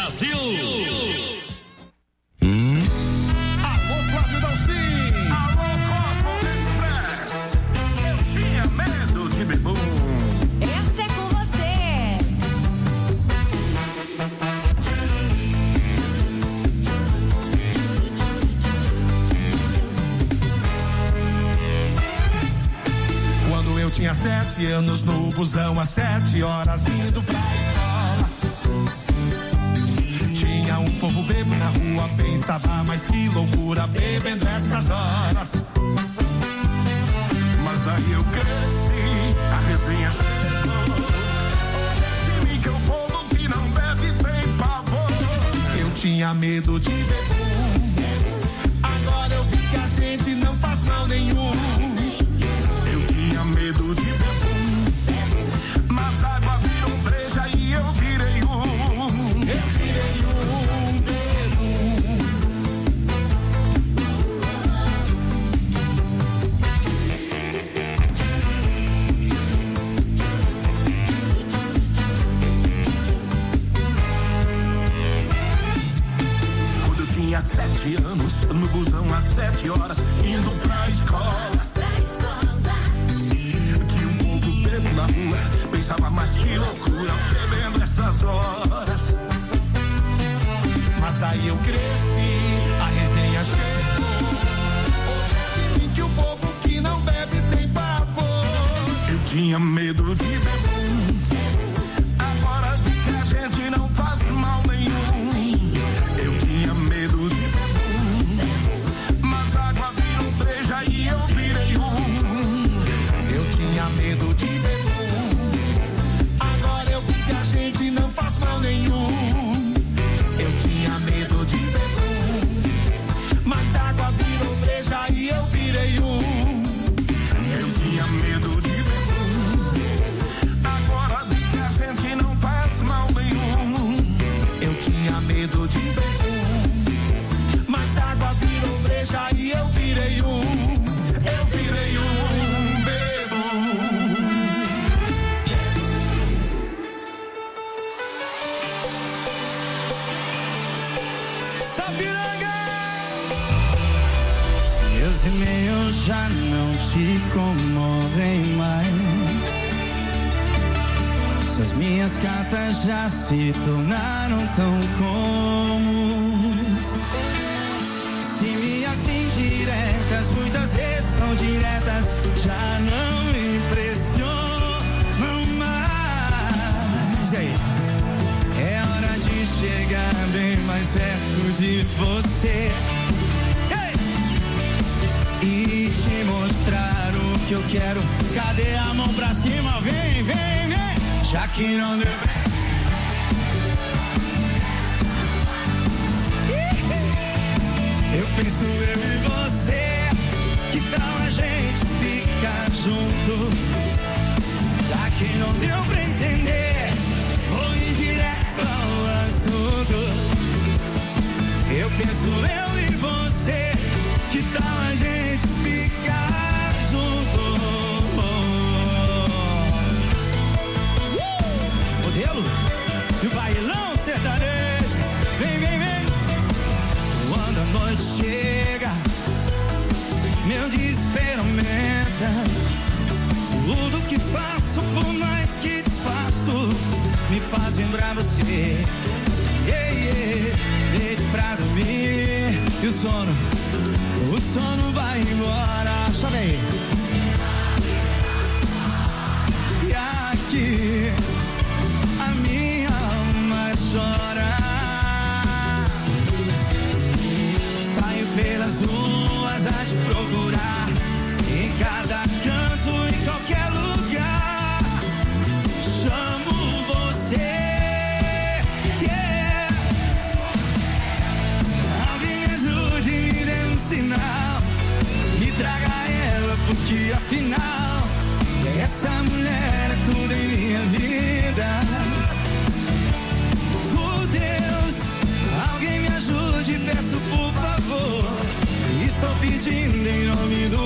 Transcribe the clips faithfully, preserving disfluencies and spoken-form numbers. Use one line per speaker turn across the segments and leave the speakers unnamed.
Brasil.
Alô, Flávio Dalcin. Alô, Cosmo Express. Eu tinha medo de bebum.
Essa é com vocês.
Quando eu tinha sete anos no busão, às sete horas indo pra escola, tinha um povo bebo na rua, pensava, mas que loucura bebendo essas horas. Mas daí eu cresci, a resenha chegou. De mim que o povo que não bebe tem pavor. Eu tinha medo de bebum, agora eu vi que a gente não faz mal nenhum. Medo de bebum, mas a água virou breja e eu virei um, eu virei um bebum. Quando eu tinha sete anos, no busão às sete horas, indo pra escola, na rua, pensava, mas que loucura bebendo essas horas. Mas aí eu cresci, a resenha chegou. Hoje que o povo que não bebe tem pavor. Eu tinha medo de bebum, agora vi que a gente não faz mal nenhum. Eu tinha medo de bebum, mas a água virou breja e eu virei um. Eu tinha medo de bebum, a gente não faz mal nenhum. Eu tinha medo de bebum, mas a água virou breja e eu virei um. Eu tinha medo de bebum, agora vi que a gente não faz mal nenhum. Eu tinha medo de bebum, mas a água virou breja e eu virei um. Eu virei um.
Meus e-mails já não te comovem mais. Essas minhas cartas já se tornaram tão comuns. Se minhas indiretas, muitas vezes tão diretas, já não me impressionam mais. E aí? É hora de chegar bem mais perto de você e te mostrar o que eu quero. Cadê a mão pra cima? Vem, vem, vem. Já que não deu bem, eu penso eu e você, que tal a gente ficar junto? Já que não deu pra entender, vou ir direto ao assunto. Eu penso eu e você, que tal a gente ficar junto? Uh! Modelo e o bailão sertanejo. Vem, vem, vem. Quando a noite chega, meu desespero aumenta. Tudo que faço, por mais que desfaço, me faz lembrar você. Yeah, yeah. Deito pra dormir e o sono, o sono vai embora. Chove aí. E aqui a minha alma chora. Saio pelas ruas a te procurar, em cada canto, em qualquer lugar. Chamo você. Yeah. Alguém me ajude, me dê um sinal, me traga ela, porque afinal essa mulher é tudo em minha vida. Oh Deus, alguém me ajude, peço por favor. Estou pedindo em nome do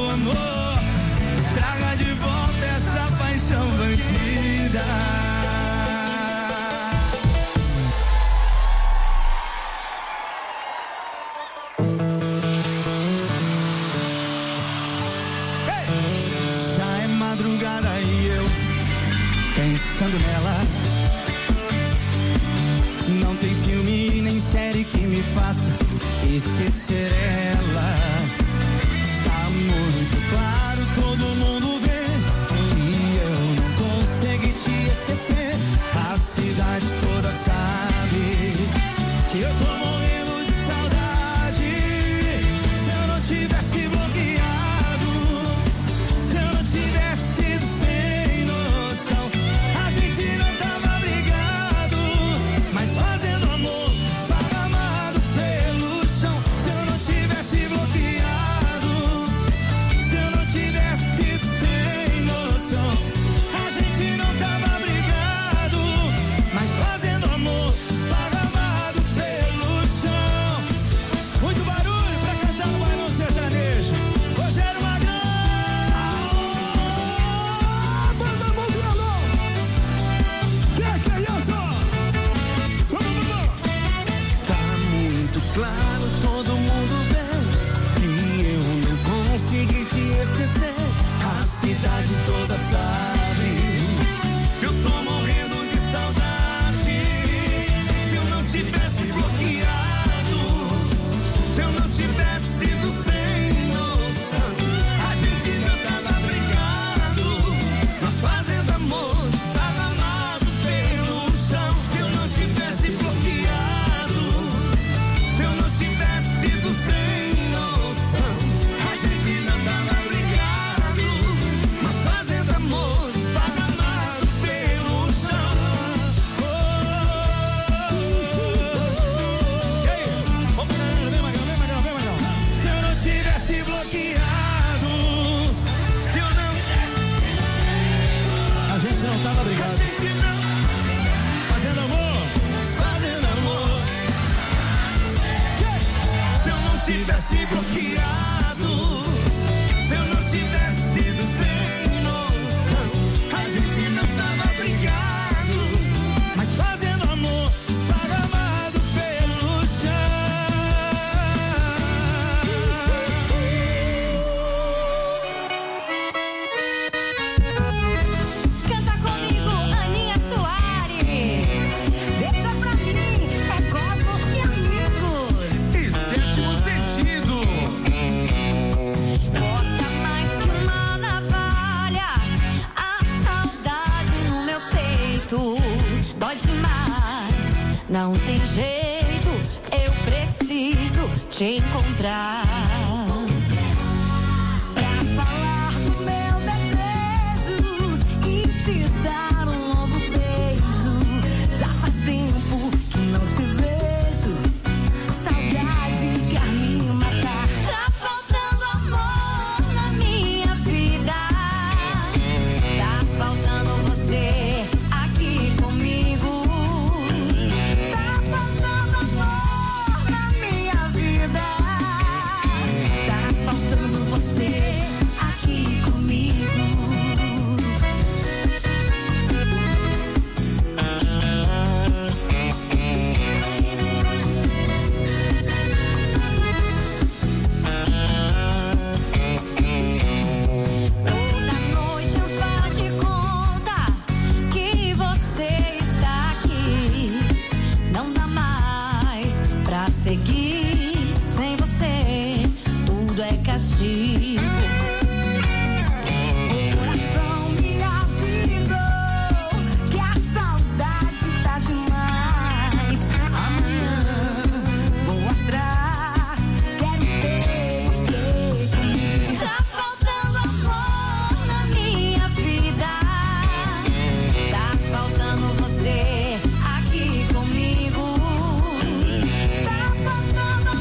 me faça esquecer ela. Tá muito claro, todo mundo vê que eu não consegui te esquecer. A cidade toda sabe que eu tô morrendo de saudade. Se eu não tivesse bloqueado, se eu não tivesse sido sem noção, a gente não tava brigado, mas fazendo amor esparramado pelo chão. Se eu não tivesse bloqueado, se eu não tivesse sido sem noção, a gente não tava brigado, mas fazendo amor esparramado pelo chão. Muito barulho pra cantar no bailão sertanejo. Rogério Magrão!
Banda Mundialão! Que que é isso? Vamos, vamos!
Tá muito claro, todo mundo vê que eu não consegui te esquecer. A cidade toda sabe que eu tô morrendo de saudade. Se eu não tivesse bloqueado, se eu não tivesse sido sem noção, a gente não tava brigado, nós fazendo amor esparramado pelo chão. Se eu não tivesse bloqueado, se eu não tivesse sido sem noção, a gente não tava brigado, nós fazendo amor esparramado pelo chão. E aí? Vamos, vem, Magrão, vem, Magrão, vem, Magrão. Se eu não tivesse bloqueado, se eu não...
A gente não tava
A
brigado.
gente não... Fazendo amor, fazendo amor. Se eu não tivesse bloqueado, se eu não tivesse sido sem noção, a gente não tava brigado, mas fazendo amor esparramado pelo chão.
Canta comigo, Aninha Soares. Deixa pra mim, é Cosmo e amigos.
E sétimo sentido.
Corta mais que uma navalha, a saudade no meu peito dói demais, não tem jeito, eu preciso te encontrar pra falar do meu desejo e te dar um novo beijo. Já faz tempo que não te vejo, saudade quer me matar. Tá faltando amor na minha vida, tá faltando você aqui comigo. Tá faltando amor na minha vida, tá faltando você aqui comigo. Toda noite eu faço de conta que você está aqui. Não dá mais pra seguir sem você, tudo é castigo. O coração me avisou que a saudade tá demais. Amanhã vou atrás, quero ter você comigo. Tá faltando amor na minha vida, tá faltando você aqui comigo. Tá faltando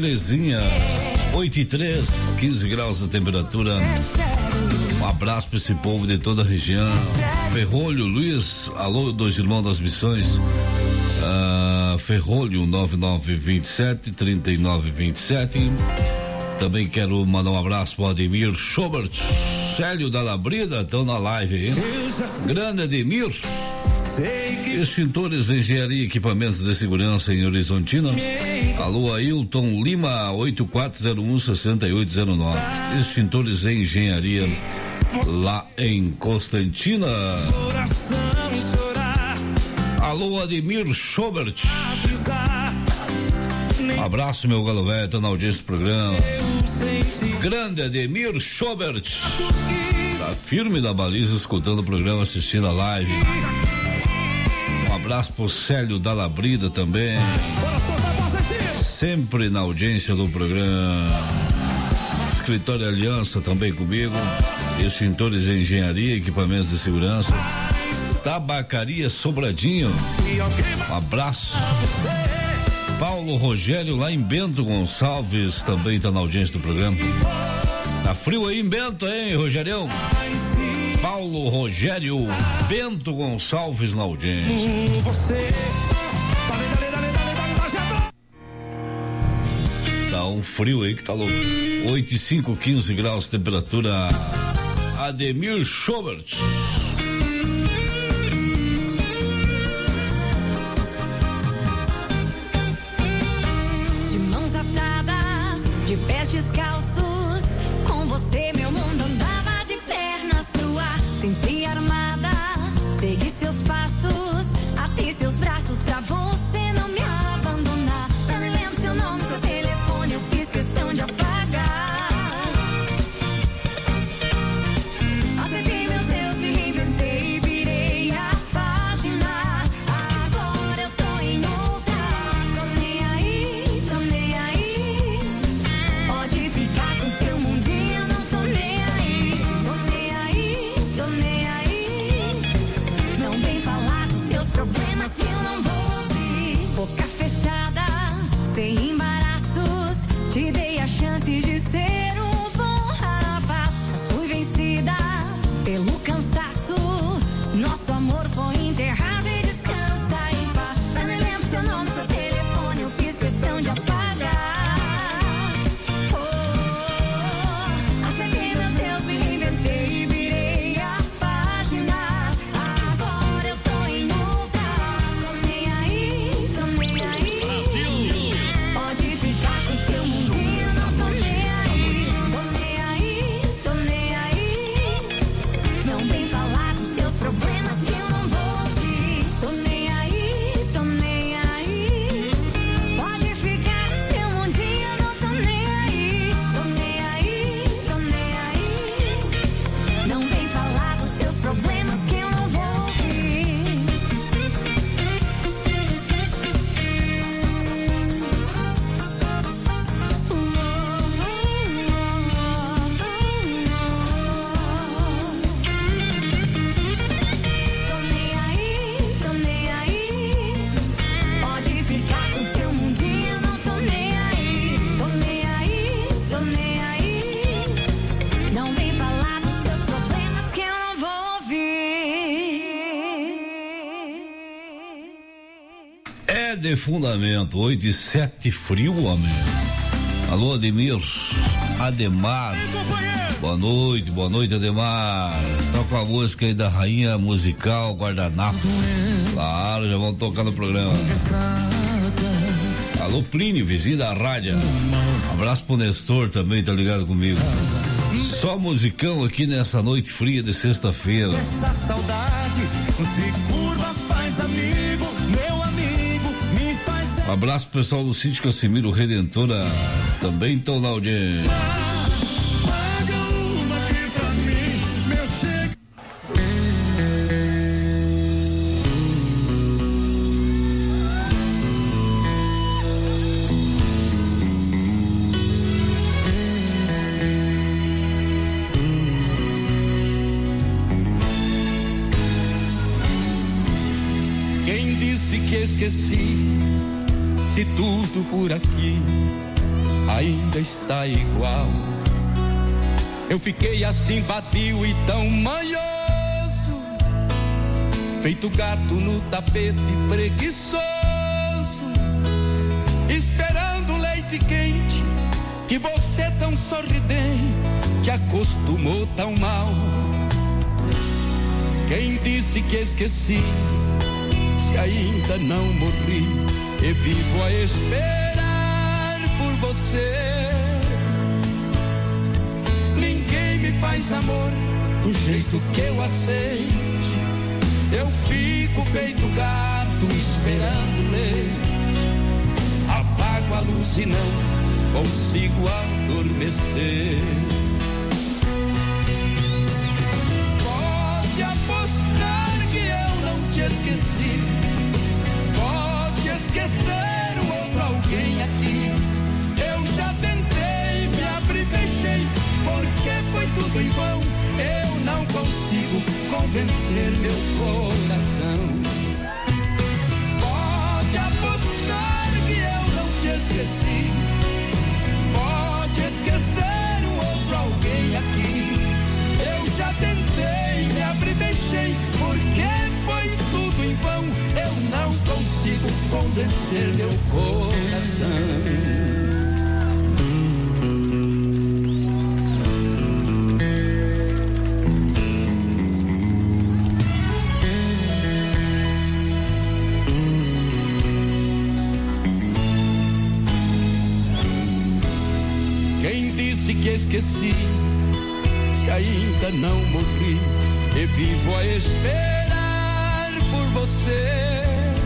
Terezinha, oito e três, quinze graus de temperatura. Um abraço para esse povo de toda a região. Ferrolho, Luiz, alô, dois irmãos das missões. Uh, Ferrolho, nove nove dois sete, três nove dois sete. Também quero mandar um abraço para o Ademir Schobert, Célio da Labrida, estão na live aí. Grande Ademir. Extintores, Engenharia e Equipamentos de Segurança em Horizontina. Alô, Ailton Lima, oito quatro zero um, seis oito zero nove. Extintores e Engenharia lá em Constantina. Alô, Ademir Schobert. Um abraço, meu galo velho, tá na audiência do programa. Grande Ademir Schobert. Tá firme na baliza, escutando o programa, assistindo a live. Um abraço pro Célio da Labrida também. Sempre na audiência do programa. Escritório Aliança também comigo. Extintores de Engenharia, Equipamentos de Segurança. Tabacaria Sobradinho. Um abraço. Paulo Rogério lá em Bento Gonçalves também tá na audiência do programa. Tá frio aí em Bento, hein, Rogerião? Paulo Rogério, Bento Gonçalves na audiência. Tá um frio aí que tá louco. oito e cinco, quinze graus, temperatura. Ademir Schobert.
De mãos atadas, de pés descalços, com você meu mundo andava de pernas pro ar. Sempre armada, segui seus passos, atei seus braços pra você não me abandonar. Eu nem lembro seu nome, seu telefone, eu fiz questão de apagar. Aceitei meus erros, me reinventei e virei a página. Agora eu tô em outra, tô nem aí, tô nem aí. Pode ficar com seu mundinho, eu não tô nem aí. Tô nem aí, tô nem aí. Não vem falar dos seus problemas que eu não vou ouvir. Boca fechada, sem embaraços, te dei a chance de ser um bom rapaz. Mas fui vencida pelo cansaço. Nosso amor foi enterrado e descansa em paz. Eu nem lembro seu nome, seu telefone, eu fiz questão de apagar. Oh, aceitei meus erros, me reinventei e virei a página. Agora eu tô em outra, tô nem aí, tô nem aí. Pode ficar com seu mundinho, não tô nem aí. Tô nem aí, tô nem aí. Não vem falar dos seus problemas que eu não vou ouvir. Tô nem aí, tô nem aí. Pode ficar com seu mundinho, não tô nem aí. Tô nem aí, tô nem aí. Não vem falar dos seus problemas que eu não vou ouvir. Tô nem aí, tô nem aí. Pode ficar com seu mundinho, não tô nem aí. Tô nem aí, tô nem aí. Não vem falar dos seus problemas que eu não vou ouvir.
É de fundamento, oito e sete, frio, homem. Alô, Ademir. Ademar. Boa noite, boa noite, Ademar. Toca a música aí da Rainha Musical Guardanapo. Claro, já vão tocar no programa. Alô, Plínio, vizinho da rádio. Abraço pro Nestor também, tá ligado comigo. Só musicão aqui nessa noite fria de sexta-feira.
Essa saudade se curva, faz amigo, meu amigo, me faz.
Um abraço pro pessoal do Sítio Casimiro Redentora. Também estão na audiência.
Paga uma aqui pra mim, meu chega.
Quem disse que esqueci? Se tudo por aqui
ainda está igual. Eu fiquei assim vadio e tão manhoso, feito gato no tapete preguiçoso, esperando leite quente, que você tão sorridente acostumou tão mal. Quem disse que esqueci, se ainda não morri e vivo a esperar por você. Ninguém me faz amor do jeito que eu aceite. Eu fico feito gato esperando leite. Apago a luz e não consigo adormecer. Pode apostar que eu não te esqueci. Pode esquecer o outro alguém aqui. Eu já tentei, me abri e fechei, porque foi tudo em vão. Eu não consigo convencer meu coração. Pode apostar que eu não te esqueci. Pode esquecer um outro alguém aqui. Eu já tentei, me abri e fechei, porque foi tudo em vão. Eu não consigo convencer meu coração. Que esqueci, se ainda não morri e vivo a esperar por você.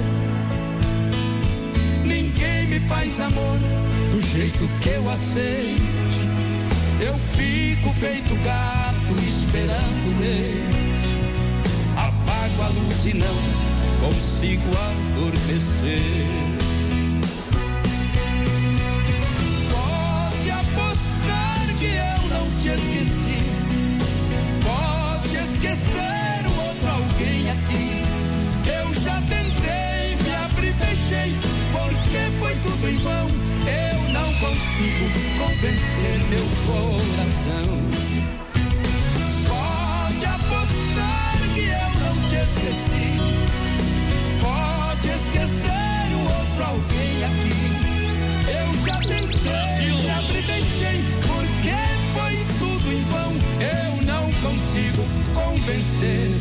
Ninguém me faz amor do jeito que eu aceite. Eu fico feito gato esperando leite. Apago a luz e não consigo adormecer. Te esqueci. Pode esquecer o outro alguém aqui. Eu já tentei, me abri e fechei, porque foi tudo em vão. Eu não consigo convencer meu coração. Pode apostar que eu não te esqueci. Pode esquecer o outro alguém aqui. Eu já tentei, me abri e fechei, porque foi tudo em vão. Eu não consigo convencer.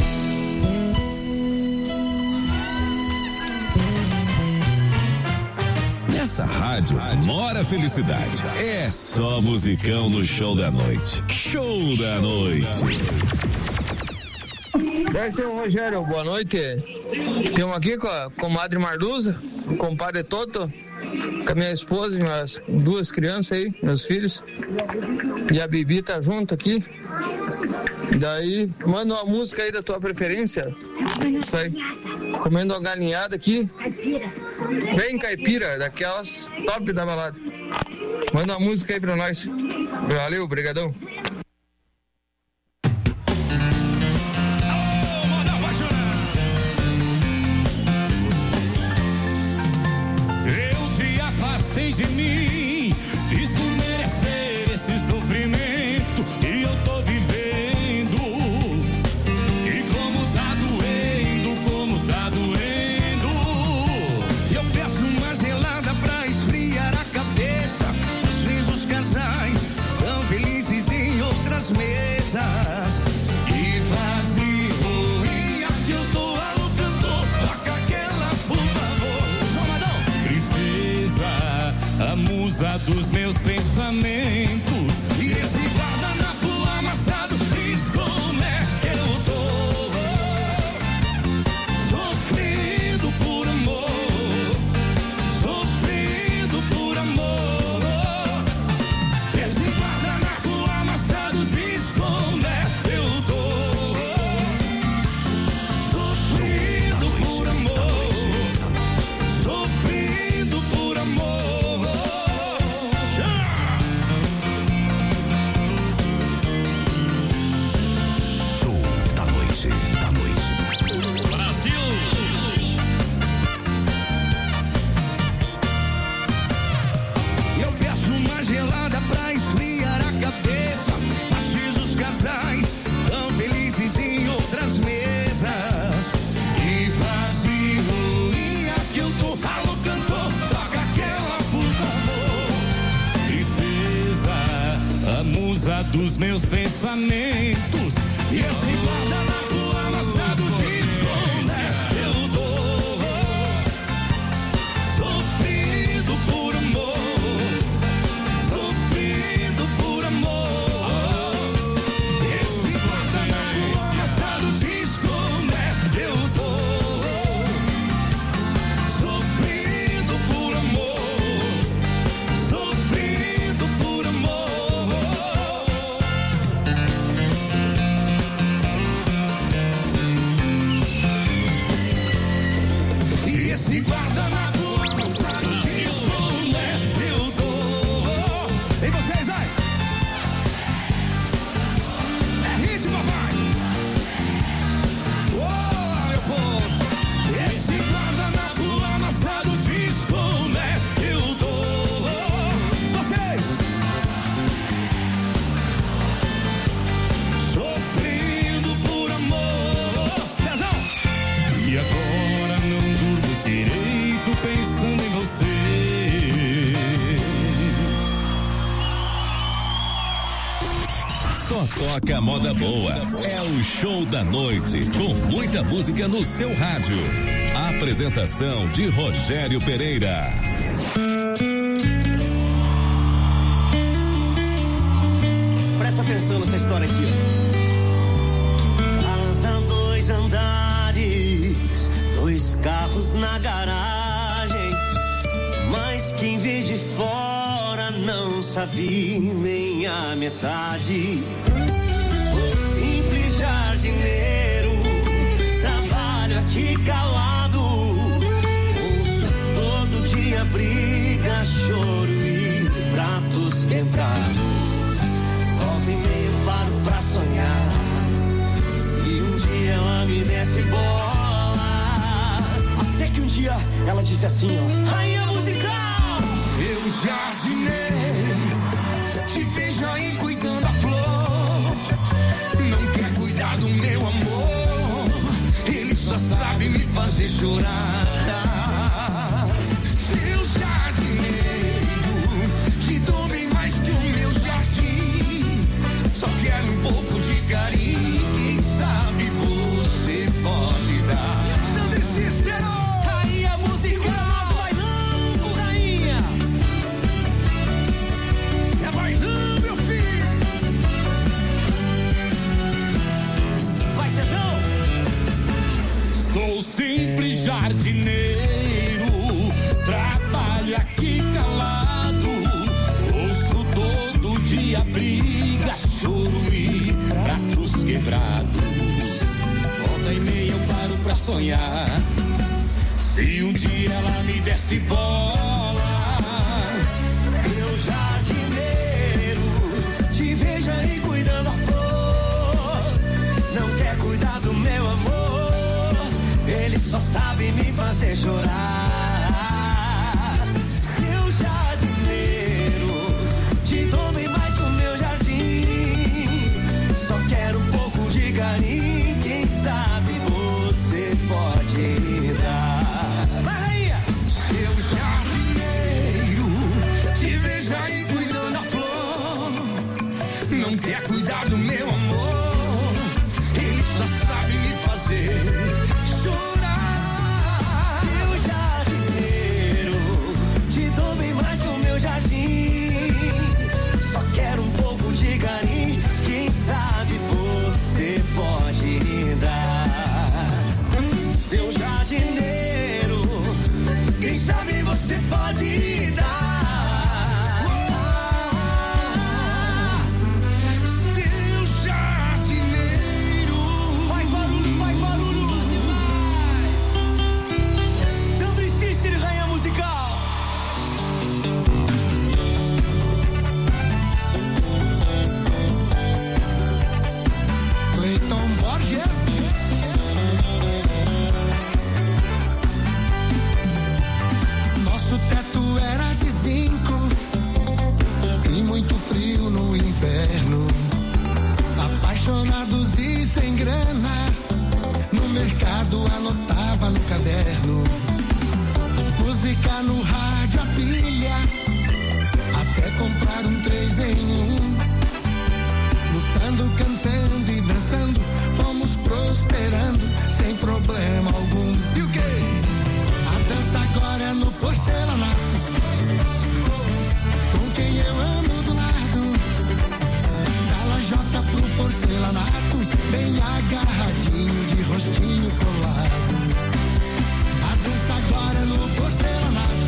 Nessa rádio mora felicidade. É só musicão no show da noite. Show da noite.
Deve ser o Rogério, boa noite. Estamos aqui com a comadre Marluza, o compadre Toto, com a minha esposa e minhas duas crianças aí, meus filhos. E a Bibi tá junto aqui. Daí, manda uma música aí da tua preferência. Isso aí. Comendo uma galinhada aqui. Bem caipira, daquelas top da balada. Manda uma música aí pra nós. Valeu, brigadão.
De mim, fiz por merecer esse sofrimento e eu tô vivendo. E como tá doendo, como tá doendo. Eu peço uma gelada pra esfriar a cabeça. Às vezes os casais tão felizes em outras mesas. E vazio ria que eu tô ao cantor. Toca aquela, por favor. Jomadão, tristeza, a musa dos meus pensamentos. E esse guardanapo amassado diz como é que eu tô. Sofrendo por amor, sofrendo por amor. Esse guardanapo amassado diz como é que eu tô. Sofrendo por amor, sofrendo por amor. dos meus pensamentos. E esse guardanapo amassado de esconder eu dou, sofrido por amor, sofrido por amor. Esse guardanapo amassado de esconder eu dou, sofrido por amor, sofrido por amor. E esse guardanapo amassado de esconder eu dou. E vocês, vai! É hit, papai! Oh, meu povo! Esse guardanapo amassado de esconder eu dou. Vocês! Sofrendo por amor. Cezão! E agora não durmo direito pensando em você.
Só toca moda boa. É o Show da Noite, com muita música no seu rádio. A apresentação de Rogério Pereira.
Presta atenção nessa história aqui, ó. Casa dois andares, dois carros na garagem, mas quem vê de fora não sabe nem a metade. Sou simples jardineiro, trabalho aqui calado, ouço todo dia briga, choro e pratos quebrados. Volta e meio paro pra sonhar, se um dia ela me desse bola. Até que um dia ela disse assim, ó: rainha musical!
Eu jardineiro, te vejo aí cuidando da flor. Não quer cuidar do meu amor, ele só sabe me fazer chorar. Seu jardineiro, te dou bem mais que o meu jardim. Só quero um pouco de carinho, quem sabe você pode dar. Sandra Cícero!
Rainha musical! Bailando, rainha!
É bailando, meu filho!
Vai, Cezão!
Sou simples jardineiro, trabalho aqui calado, ouço todo dia briga, choro e pratos quebrados. Volta e meia eu paro pra sonhar, se um dia ela me desse bola.
Seu jardineiro, te vejo aí cuidando da flor. Não quer cuidar do meu amor, ele só sabe me fazer chorar. Seu jardineiro, te dou bem mais que o meu jardim. Só quero um pouco de carinho, quem sabe você pode dar. Vai, rainha!
Seu jardineiro, te vejo aí cuidando da flor. Não quer cuidar do meu amor, ele só sabe me fazer chorar.
Seu jardineiro, te dou bem mais que o meu jardim. Só quero um pouco de carinho, quem sabe você pode dar. Seu jardineiro,
Quem sabe você pode dar. Seu jardineiro.
faz barulho, faz barulho demais. Sandra e Cícero, rainha musical.
Cleiton Borges. Nosso teto era de zinco e muito frio no inverno. Apaixonados e sem grana, no mercado anotava no caderno. Música no rádio, a pilha, até comprar um três em um. lutando, cantando e dançando, fomos prosperando sem problema algum. E o quê? A dança agora é no porcelanato, com quem eu amo do lado, da lajota pro porcelanato, bem agarradinho, de rostinho colado. A dança agora é no porcelanato,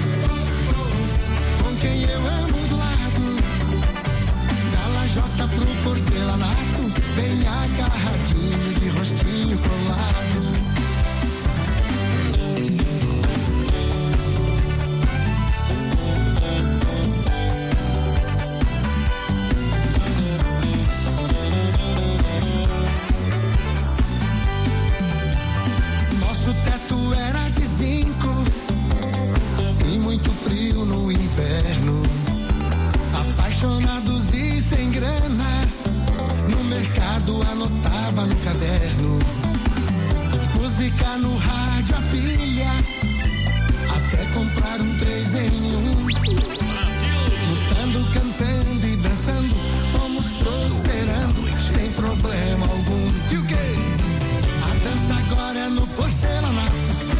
com quem eu amo do lado, da lajota pro porcelanato, bem agarradinho, de rostinho colado. Nosso teto era de zinco e muito frio no inverno. Apaixonados e sem grana, no mercado anotava no caderno. Música no rádio a pilha, até comprar um três em um. Lutando, cantando e dançando, fomos prosperando sem problema algum. E o quê? A dança agora é no porcelanato,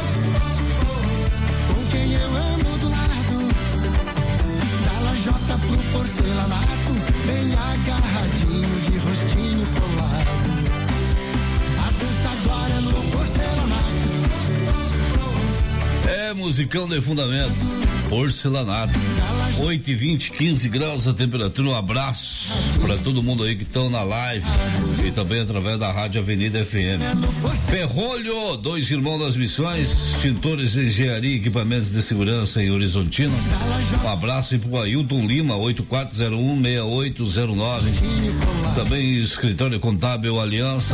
com quem eu amo do lado, da lajota pro porcelanato, bem agarradinho, de rostinho colado. A dança agora é no porcelanato.
É musicão de fundamento, porcelanato. oito e vinte, quinze graus a temperatura. Um abraço para todo mundo aí que estão na live e também através da Rádio Avenida F M. Ferrolho, dois irmãos das missões, extintores, engenharia e equipamentos de segurança em Horizontina. Um abraço para o Ailton Lima, oito quatro zero um, seis oito zero nove. Também escritório contábil Aliança.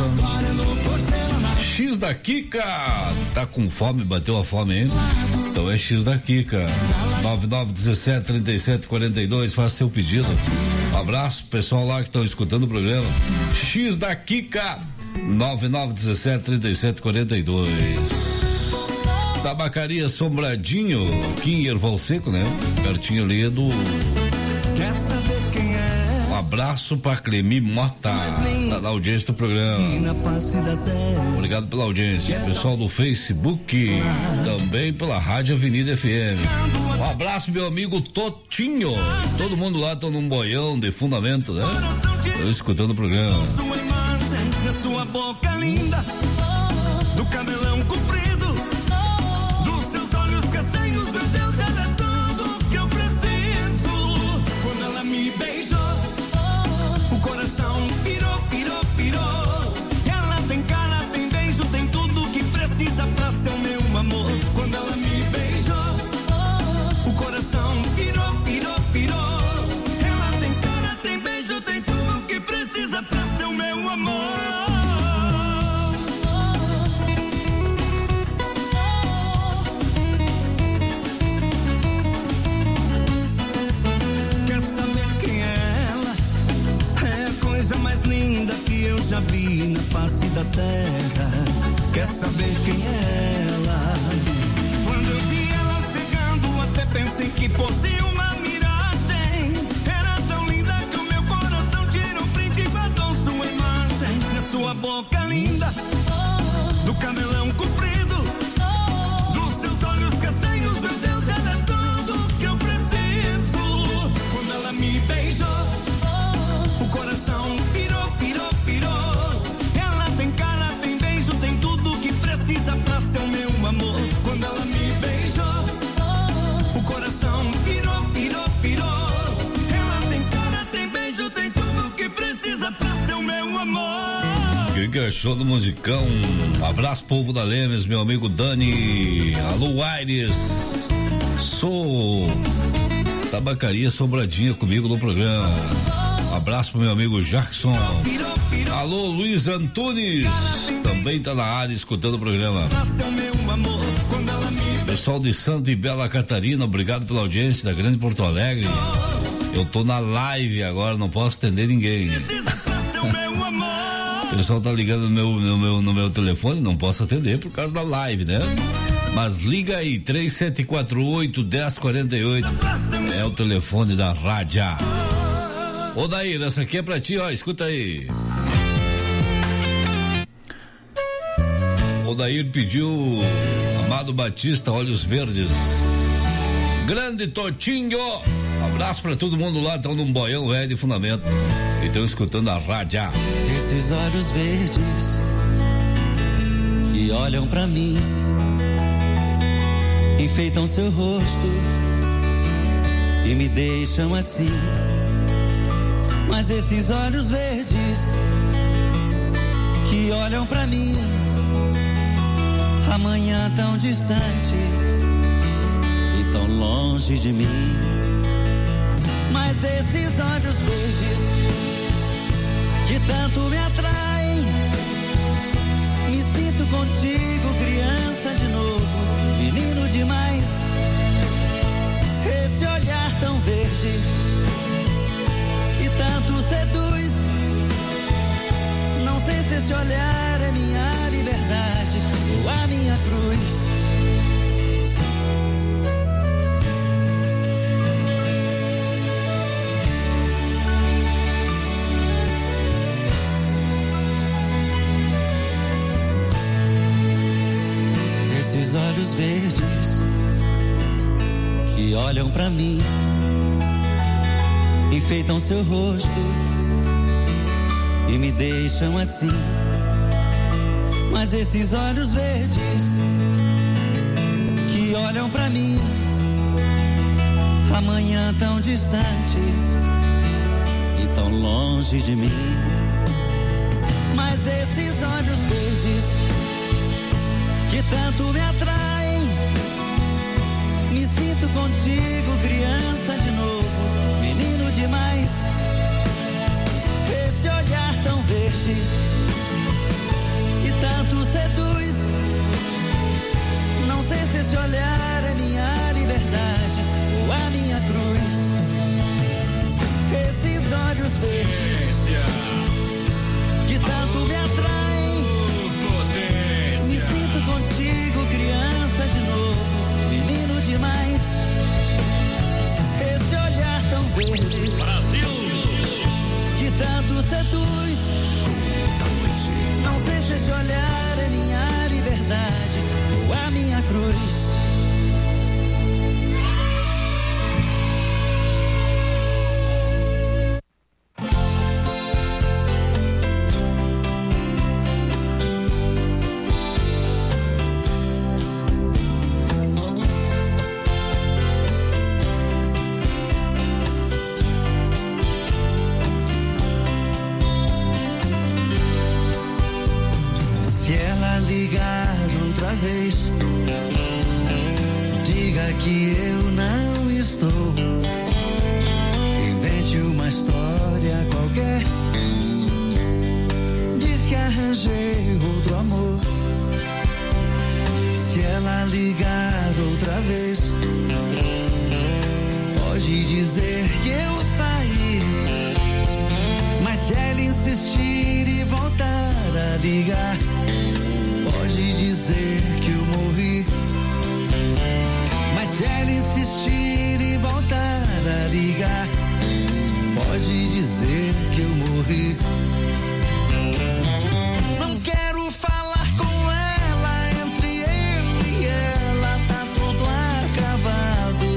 X da Kika, tá com fome, bateu a fome aí? Então é X da Kika, nove nove um sete, três sete quatro dois, faça seu pedido. Um abraço pro pessoal lá que estão escutando o programa. X da Kika, nove nove um sete, três sete quatro dois. Tabacaria Sombradinho, aqui em Erval Seco, né? Pertinho ali do...
Quer saber quem é?
Um abraço pra Clemi Mota, tá na audiência do programa.
Na face da terra.
Obrigado pela audiência. Pessoal do Facebook, também pela Rádio Avenida F M. Um abraço, meu amigo Totinho. Todo mundo lá tá num boião de fundamento, né? Tô escutando o programa.
Sua imagem na sua boca linda, do cabelão comprido, dos seus olhos castanhos, meu Deus, ela é tudo que eu preciso. Quando ela me beijou, o coração pirou, pirou, pirou. Ela tem cara, tem beijo, tem tudo que precisa pra ser o meu amor. Quando ela me beijou, o coração pirou, pirou, pirou. Ela tem cara, tem beijo, tem tudo que precisa pra ser o meu amor. Quer saber quem é ela? É a coisa mais linda que eu já vi na face da terra. Quer saber quem é ela? Quando eu vi ela chegando, até pensei que fosse uma miragem. Era tão linda que o meu coração tirou um print e guardou sua imagem na sua boca linda, do cabelão comprido, dos seus olhos castanhos, meu Deus, ela é tudo que eu preciso. Quando ela me beijou, o coração pirou, pirou, pirou. Ela tem cara, tem beijo, tem tudo que precisa pra ser o meu amor. Quando ela me beijou, o coração pirou, pirou, pirou. Ela tem cara, tem beijo, tem tudo que precisa pra ser o meu amor.
Quem que achou do musicão? Um abraço, povo da Lemes, meu amigo Dani. Alô, Aires. Sou Tabacaria Sobradinha comigo no programa. Um abraço pro meu amigo Jackson. Alô, Luiz Antunes. Também tá na área escutando o programa. Pessoal de Santa e Bela Catarina, obrigado pela audiência da Grande Porto Alegre. Eu tô na live agora, não posso atender ninguém. O pessoal tá ligando no meu, no meu, no meu telefone, não posso atender por causa da live, né? Mas liga aí, três sete quatro oito, um zero quatro oito, é o telefone da rádio. Ô Daí, essa aqui é pra ti, ó, escuta aí. O Dair pediu Amado Batista, Olhos Verdes. Grande Totinho. Abraço pra todo mundo lá, estão num boião velho de fundamento e estão escutando a rádio.
Esses olhos verdes que olham pra mim, enfeitam seu rosto e me deixam assim. Mas esses olhos verdes que olham pra mim, amanhã tão distante e tão longe de mim. Mas esses olhos verdes que tanto me atraem, me sinto contigo, criança de novo, menino demais. Esse olhar tão verde e tanto seduz, não sei se esse olhar é minha liberdade ou a minha cruz. Esses olhos verdes que olham pra mim, enfeitam seu rosto e me deixam assim. Mas esses olhos verdes que olham pra mim, amanhã tão distante e tão longe de mim. Mas esses olhos verdes que tanto me atraem, me sinto contigo, criança de novo, menino demais. Esse olhar tão verde que tanto seduz, não sei se esse olhar é minha liberdade ou a minha cruz. Esses olhos verdes que tanto me atraem, me sinto contigo, criança de novo, menino demais. Esse olhar tão verde, Brasil, que tanto seduz, não sei se esse olhar é minha liberdade ou a minha cruz. Diga que eu não estou. Invente uma história qualquer. Diz que arranjei outro amor. Se ela ligar outra vez, pode dizer que eu saí. Mas se ela insistir e voltar a ligar, pode dizer que eu morri. Mas se ela insistir e voltar a ligar, pode dizer que eu morri. Não quero falar com ela, entre eu e ela tá tudo acabado.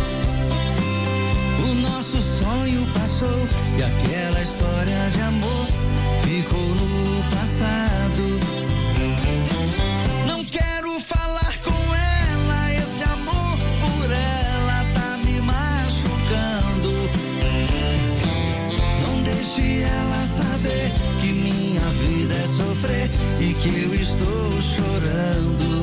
O nosso sonho passou e aquela história de amor ficou no passado. Não quero falar com ela, esse amor por ela tá me machucando. Não deixe ela saber que minha vida é sofrer e que eu estou chorando.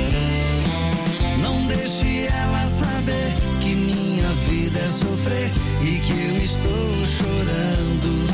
Não deixe ela saber que minha vida é sofrer e que eu estou chorando.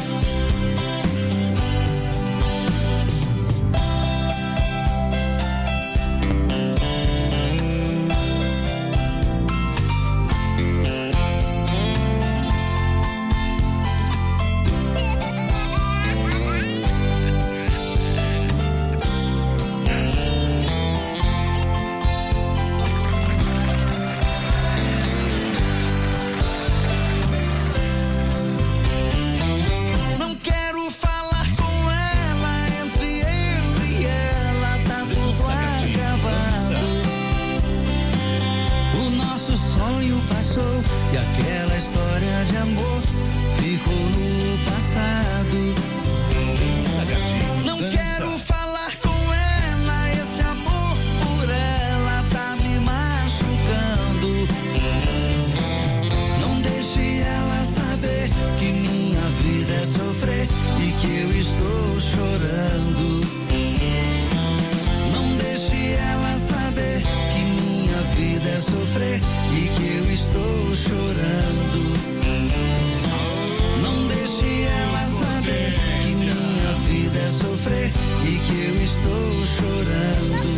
estou chorando.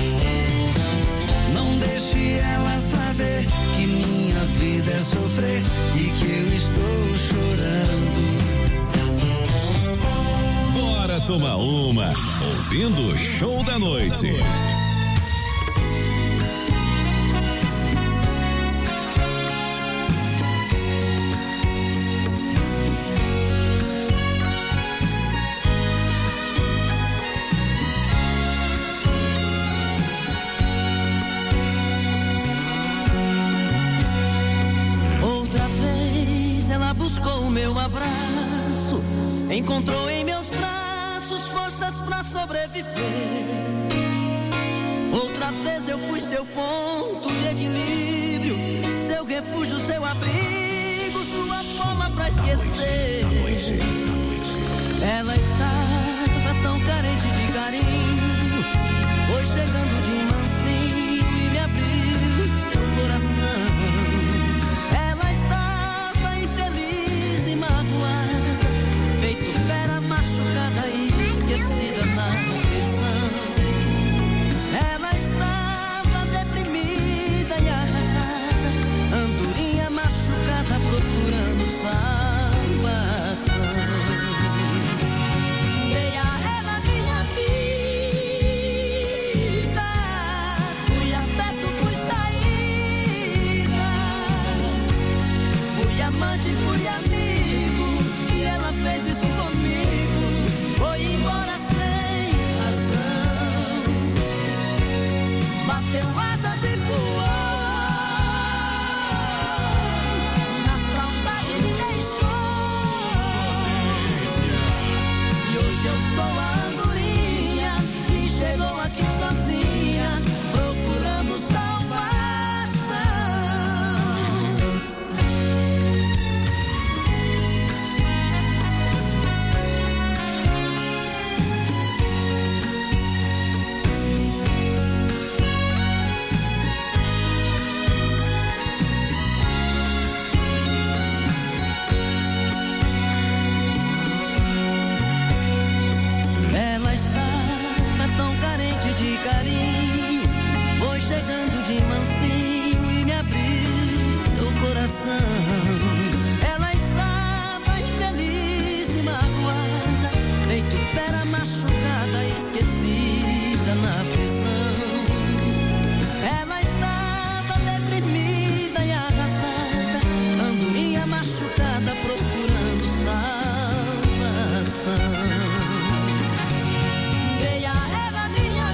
Não deixe ela saber que minha vida é sofrer e que eu estou chorando.
Bora tomar uma, ouvindo o Show da Noite.
Buscou o meu abraço, encontrou em meus braços forças pra sobreviver. Outra vez eu fui seu ponto de equilíbrio, seu refúgio, seu abrigo, sua forma pra esquecer. Ela estava tão carente de carinho, foi chegando de mansinho e me abriu seu coração. Feito fera machucada e esquecida na prisão. Ela estava deprimida e arrasada, andorinha machucada procurando salvação. Dei a ela minha vida, fui afeto, fui saída, fui amante, fui amigo. Ela fez isso comigo, foi embora sem razão. Bateu asas e voou, na saudade me deixou. E hoje eu sou a andorinha que chegou aqui sozinha, procurando salvação. Carinho, foi chegando de mansinho e me abriu seu coração. Ela estava infeliz e magoada, feito fera machucada, esquecida na prisão. Ela estava deprimida e arrasada, andorinha machucada procurando salvação. Dei a ela minha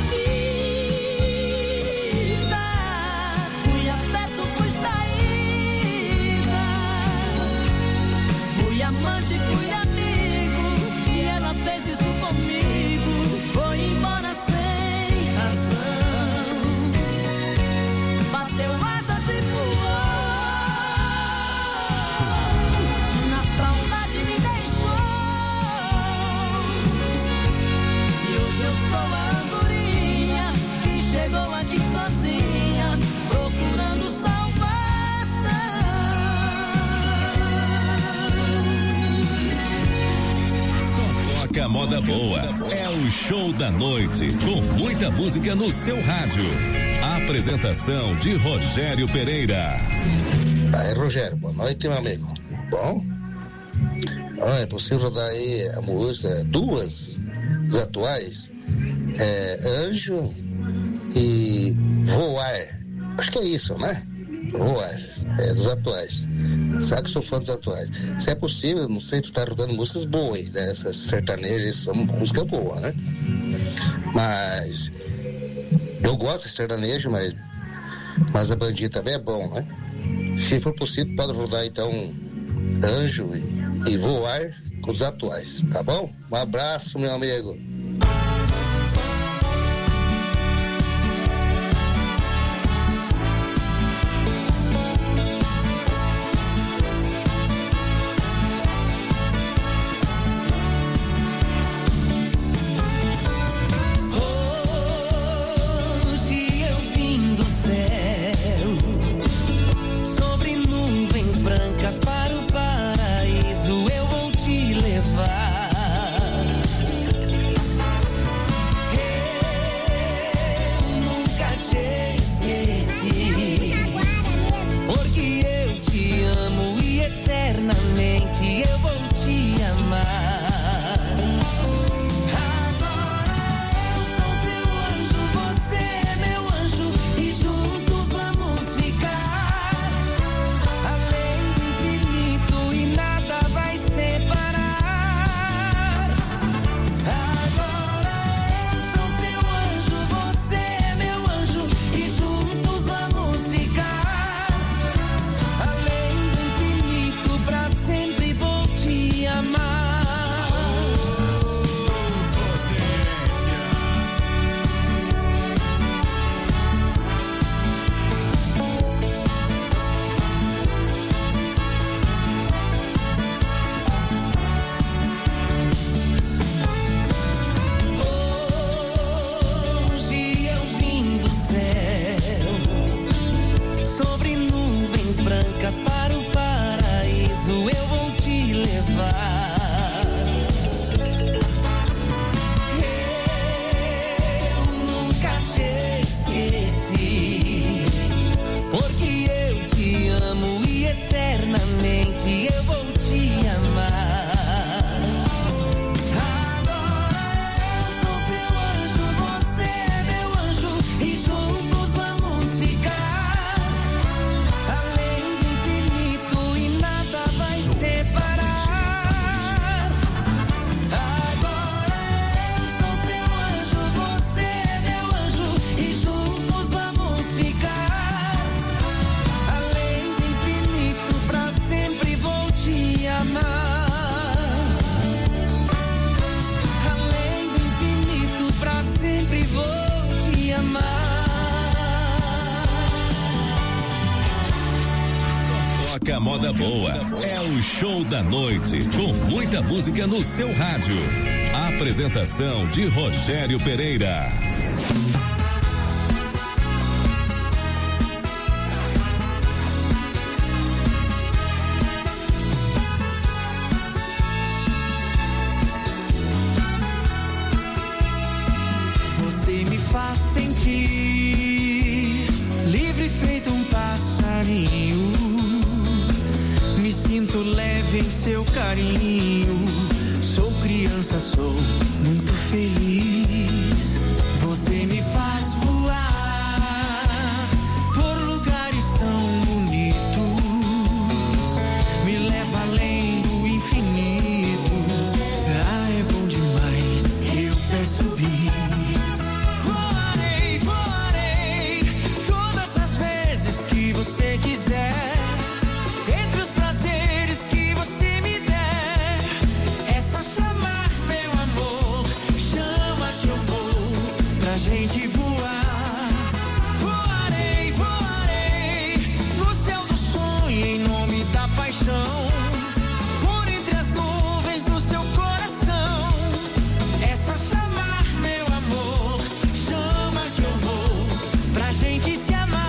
vida, fui afeto, fui saída, fui amante, fui amigo, e ela fez isso comigo, foi embora sem razão. Bateu asas e voou, na saudade me deixou. E hoje eu sou a andorinha que chegou aqui sozinha, procurando salvação.
Só toca moda boa. É o Show da Noite, com muita música no seu rádio. A apresentação de Rogério Pereira.
Aí, Rogério, boa noite, meu amigo. Bom? Ah, é possível rodar aí a música, duas dos atuais, é, Anjo e Voar. Acho que é isso, né? Voar, é dos atuais. Sabe que sou fã dos atuais. Se é possível, não sei, tu tá rodando músicas boas aí, né? Essas sertanejas são música boa, né? Mas eu gosto de sertanejo, mas, mas a bandida também é bom, né? Se for possível, pode rodar então Anjo e, e Voar com os atuais, tá bom? Um abraço, meu amigo.
Para o paraíso eu vou te levar.
Toca moda boa. É o show da noite, com muita música no seu rádio. Apresentação de Rogério Pereira.
Você me faz sentir livre feito um passarinho. Me sinto leve em seu carinho. Sou criança, sou muito feliz. Você me faz voar por lugares tão bonitos. Me leva além do infinito. Ah, é bom demais, eu peço bis. Voarei, voarei todas as vezes que você quiser. Entre os prazeres que você me der, é só chamar, meu amor. Chama que eu vou pra gente voar. Voarei, voarei no céu do sonho em nome da paixão. Por entre as nuvens do seu coração, é só chamar, meu amor. Chama que eu vou pra gente se amar.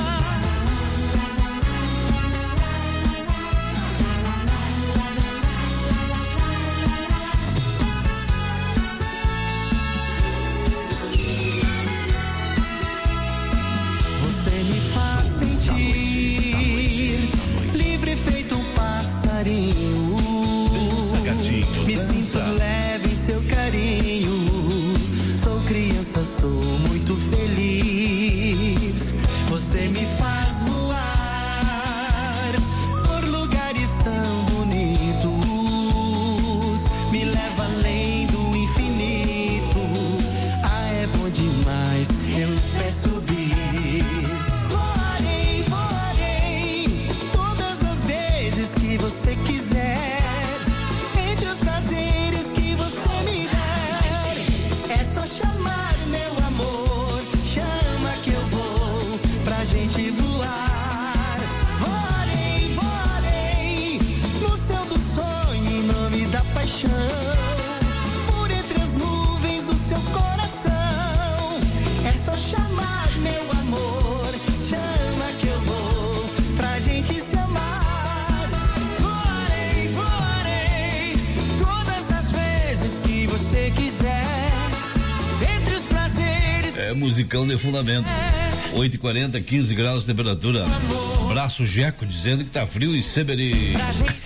Você me faz sentir livre feito um passarinho. Me sinto leve em seu carinho. Sou criança, sou muito feliz. Você me faz voar por lugares tão bonitos. Me leva além do infinito. Ah, é bom demais, eu peço bis. Voarei, voarei todas as vezes que você quiser. Entre os prazeres que você me der, é só chamar, meu amor. Chama que eu vou pra gente voar. Voarei, voarei no céu do sonho em nome da paixão. Por entre as nuvens do seu coração, é só chamar, meu amor. Chama que eu vou pra gente se amar. Voarei, voarei todas as vezes que você quiser. Entre os prazeres.
É musicão de fundamento. oito e quarenta, quinze graus de temperatura. Braço Jeco dizendo que tá frio em Seberi.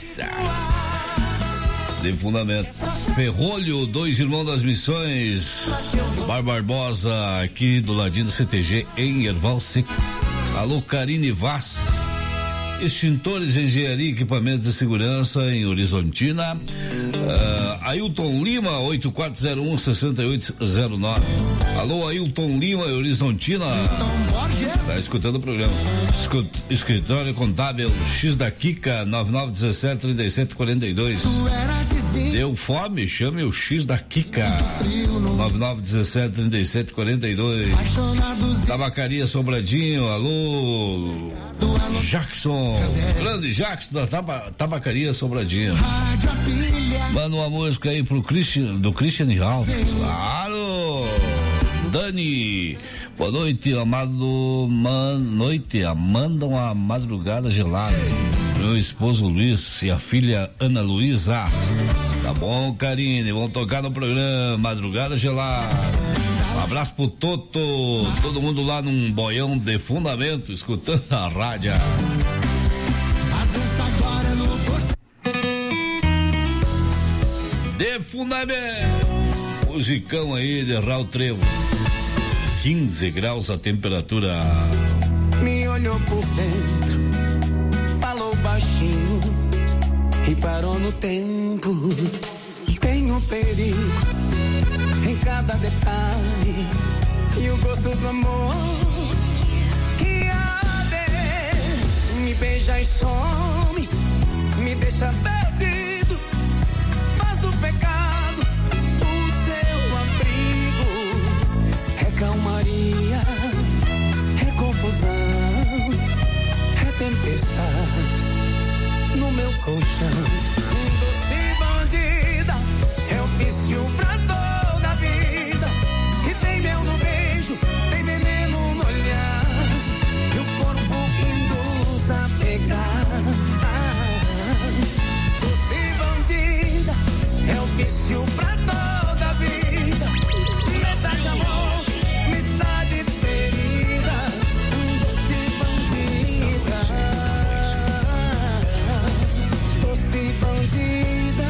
De fundamento. Ferrolho, dois irmãos das missões. Bar Barbosa, aqui do ladinho do C T G em Erval Seco. Alô, Karine Vaz. Extintores, engenharia e equipamentos de segurança em Horizontina. Uh, Ailton Lima, oito quatro zero um, seis oito zero nove. Alô, Ailton Lima, Horizontina. Tá escutando o programa. Escut, escritório contábil X da Kika, nove nove um sete, três sete quatro dois. Deu fome? Chame o X da Kika. nove nove um sete, três sete quatro dois. Tabacaria Sobradinho, alô. Jackson, grande Jackson da taba, Tabacaria Sobradinho. Manda uma música aí pro Christian, do Christian Alves. Claro. Dani, boa noite, amado. Man, noite, manda uma madrugada gelada. Meu esposo Luiz e a filha Ana Luísa. Tá bom, Karine, vamos tocar no programa Madrugada Gelada. Um abraço pro Toto, todo mundo lá num boião de fundamento, escutando a rádio. De fundamento, musicão aí de Raul Trevo. quinze graus a temperatura.
Me olhou por dentro, falou baixinho e parou no tempo. Tem um perigo em cada detalhe e o gosto do amor que arde. Me beija e some, me deixa perdido. Faz do pecado o seu abrigo. É calmaria
colchão. Doce bandida, é o vício pra toda a vida. E tem mel no beijo, tem veneno no olhar, e o corpo induz a pegar. Doce bandida, é o vício pra toda a vida. Metade amor, metade ferida. Doce bandida, doce bandida.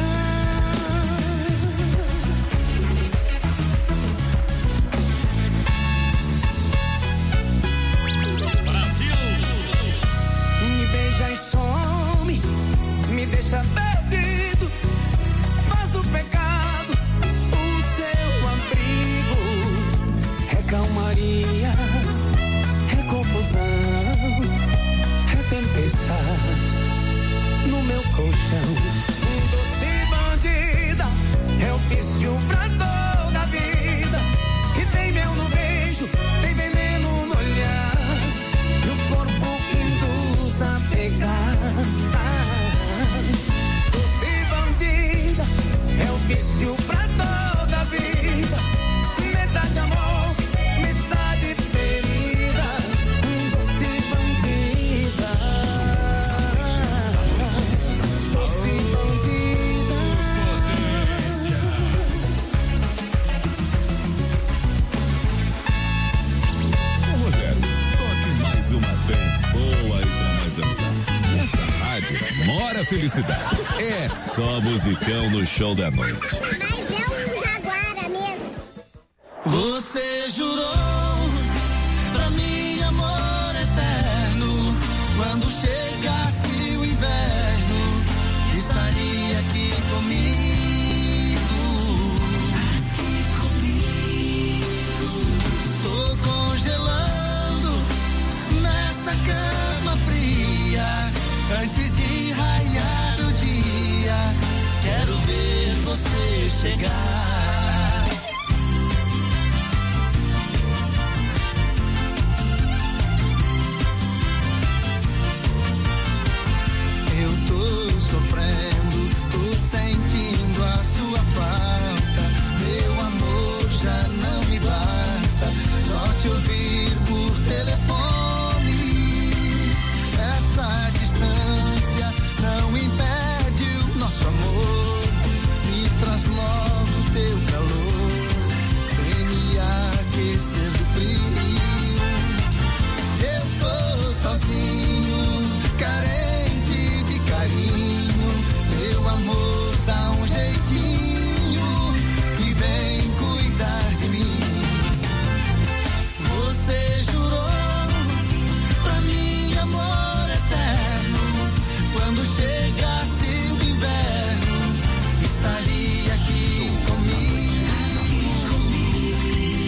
Me beija e some, me deixa perdido. Faz do pecado o seu abrigo. É calmaria, é confusão, é tempestade no meu colchão. Doce bandida, é o vício pra toda a vida. E tem mel no beijo, tem veneno no olhar, e o corpo induz a pegar. Doce bandida, é o vício pra toda a vida. Metade amor, metade ferida. Doce bandida, doce bandida.
Ô, Rogério, toque mais uma bem boa aí pra nós dançar. Nessa rádio mora felicidade. É só musicão no show da noite.
Mas é um jaguara mesmo.
Você jurou pra mim amor eterno. Quando chegasse o inverno, estaria aqui comigo. Aqui comigo. Tô congelando nessa cama fria. Antes de raiar o dia, quero ver você chegar.